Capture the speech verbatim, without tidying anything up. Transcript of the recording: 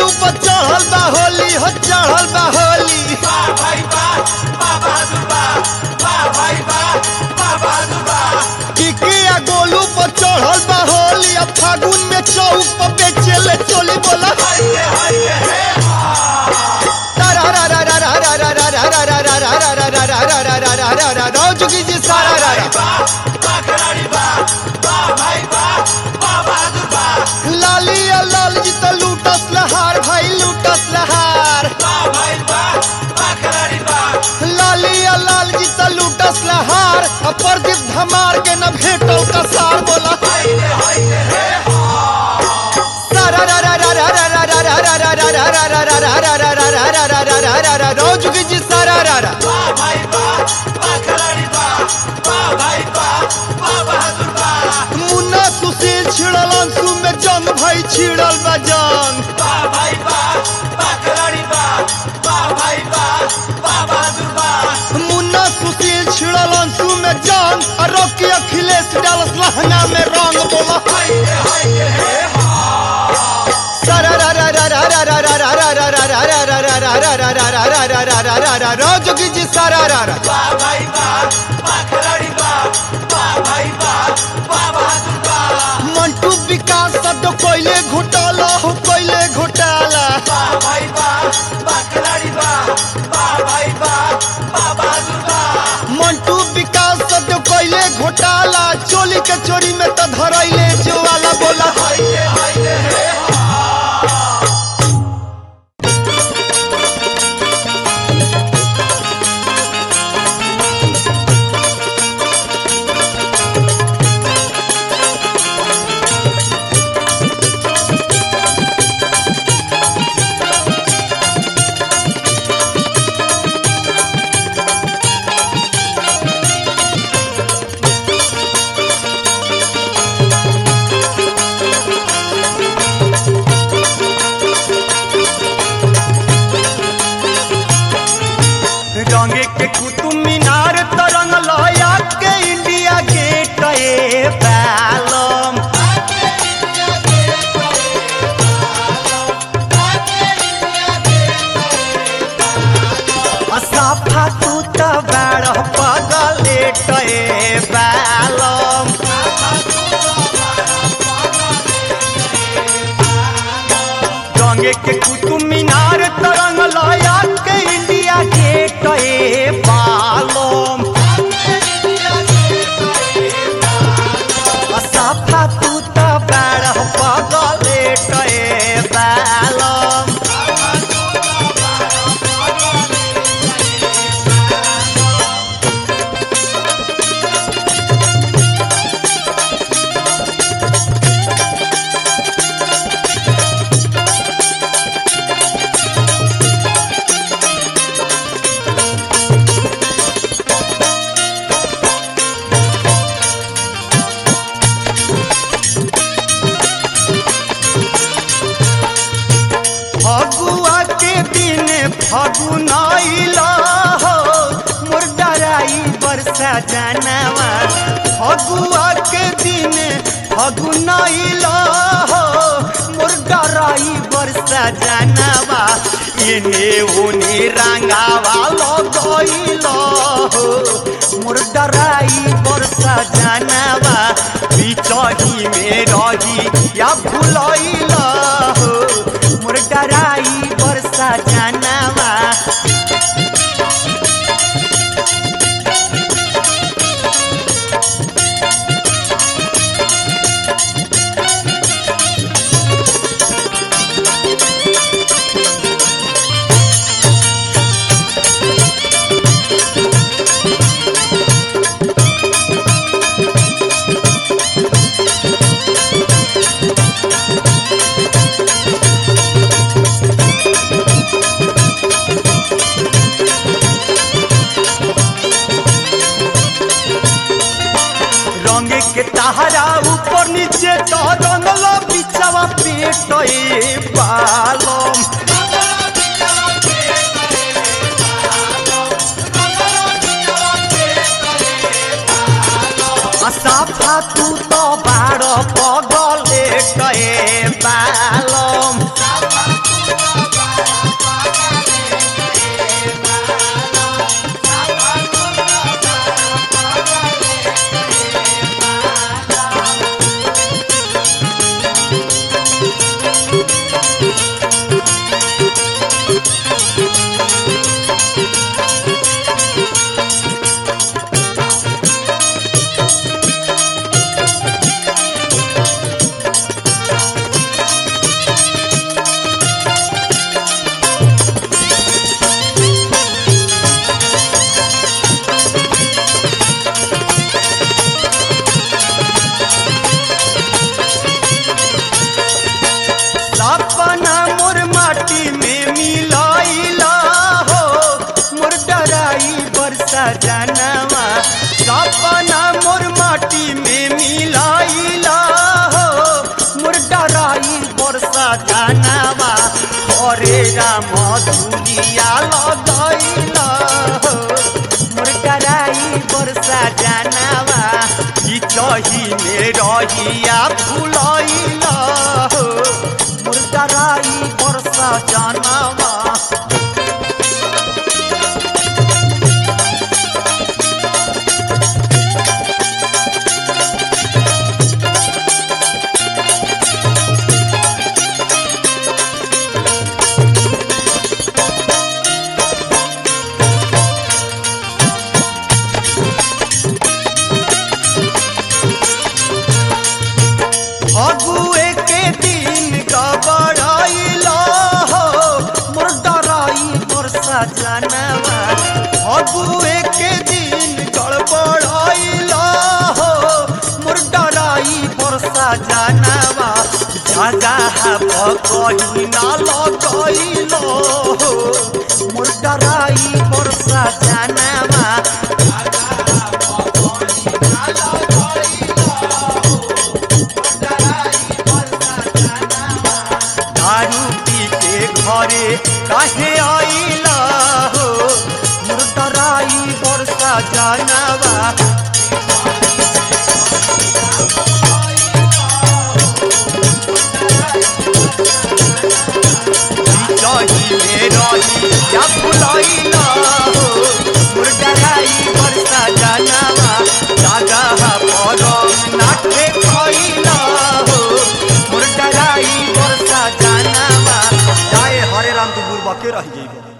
गोलू पर चढ़ल बा होली हो चढ़ल बा होली किकिया गोलू पर चढ़ल बा होली अब फागुन में चौक पर बेचे ले चोली बोला जोगी जी सारा लालिया लाल जी तो लूटस लहार भाई लूटस लहार लालिया लाल जी तो लूटस लहार प्रदीप धमार के न भेटो कसार बोला जोगी जी सारा मुन्ना सुशील छिड़ल अंशु में जंग भाई छिड़ल बा जंग मुन्ना सुशील छिड़ल अंशु में जंग और रॉकी अखिलेश डालस लहंगा में रंग बोला जोगी जी सारा मंटू विकास सद कोयले घोटाला हो कोयले घोटाला मंटू विकास सद कोयले घोटाला चोली के चोरी में तो धरैले जो वाला बोला रंगे के कुतुब मीनार तरंग लया के इंडिया गेट ए पालम साफा तू तो बड़ पगलेट ए पालम रंगे के कुतुब मीनार तरंग लया के इंडिया गेट ए पालम साफा तू तो बड़ पगलेट ए पालम फगुआ के दिन फगुनाइला हो मोर डराई बरसा जानवा फगुआ के दिन फगुनाइला हो मोर डराई बरसा जानवा इने ओने रंगावा लगइला हो मोर डराई बरसा जानवा बिचही में रही या भुलइला हो मोर डराई बरसा जानवा के तहरा ऊपर नीचे तो रंगलो बिचवा पेट ए पालम साफा तू तो बाड़ पगले ए पालम सजनावा हरे राम धुलिया लगैला हो मोर ड्राइवर सजनावा ई चही में रहिया भुलैला हो मोर ड्राइवर सजनावा अगुए के दिन गबड़ाइला हो मोर ड्राइवर सजनावा अगुए के दिन गड़बड़ाइला हो मोर ड्राइवर सजनावा जगह कहीं ना लगैलो हो मोर ड्राइवर सजनावा घरे काहे आइला हो मोर ड्राइवर सजनावा चही में रहिया भुलैला हो मोर ड्राइवर सजनावा जगह पर नाटे खैला हो मोर ड्राइवर सजनावा हरे राम तू बुरबा के रह जाइबो।